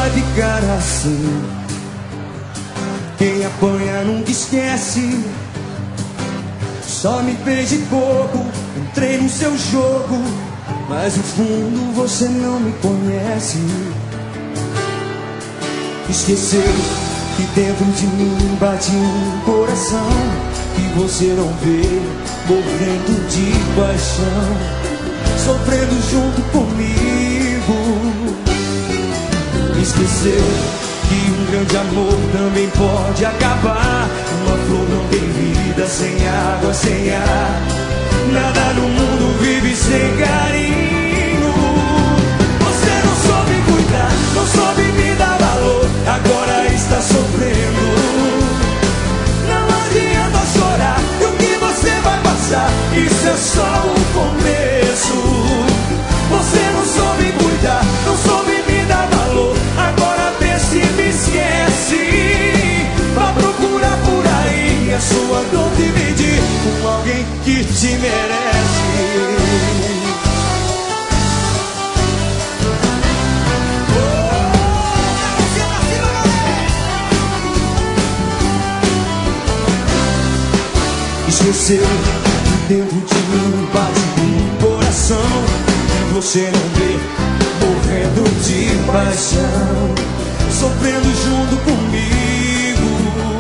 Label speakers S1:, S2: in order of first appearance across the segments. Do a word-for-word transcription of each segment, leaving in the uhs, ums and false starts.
S1: vai ficar assim. Quem apanha nunca esquece. Só me fez de bobo, entrei no seu jogo, mas no fundo você não me conhece. Esqueceu que dentro de mim bate um coração que você não vê, morrendo de paixão, sofrendo junto comigo. Esqueceu que um grande amor também pode acabar. Uma flor não tem vida sem água, sem ar. Nada no mundo vive sem carinho. Você não soube cuidar, não soube me dar valor, agora está sofrendo. Não adianta chorar, e o que você vai passar, isso é só o começo. Você não soube cuidar, não soube me dar valor, agora vê se me esquece. Vá procurar por aí a sua dor dividir com alguém que te merece. Esqueceu que dentro de mim bate um coração que você não vê, morrendo de paixão, sofrendo junto comigo.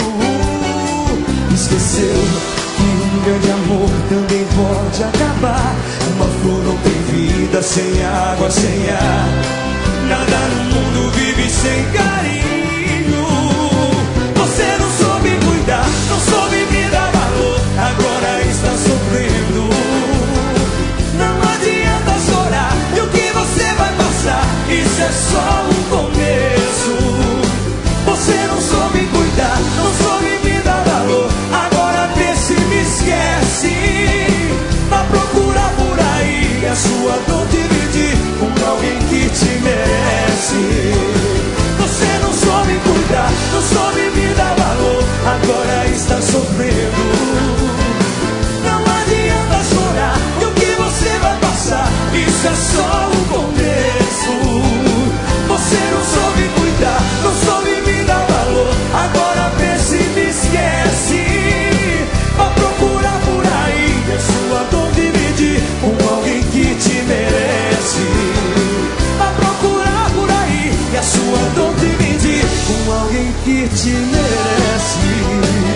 S1: Esqueceu que um grande amor também pode acabar. Uma flor não tem vida sem água, sem ar. Nada no mundo vive sem carinho. Você não soube cuidar, não soube me dar valor, agora está sofrendo. Não adianta chorar, e o que você vai passar, isso é só o começo. Você não soube cuidar, não soube me dar valor, agora vê se me esquece. Vá procurar por aí a sua dor dividir com alguém que te merece. Você não soube cuidar, não soube me dar valor, agora está sofrendo. Não adianta chorar, e o que você vai passar, isso é só o começo. Você não soube cuidar, não soube me dar valor, agora vê se me esquece. Vá procurar por aí a sua dor dividir com alguém que te merece. Vá procurar por aí a sua dor dividir com alguém que te merece.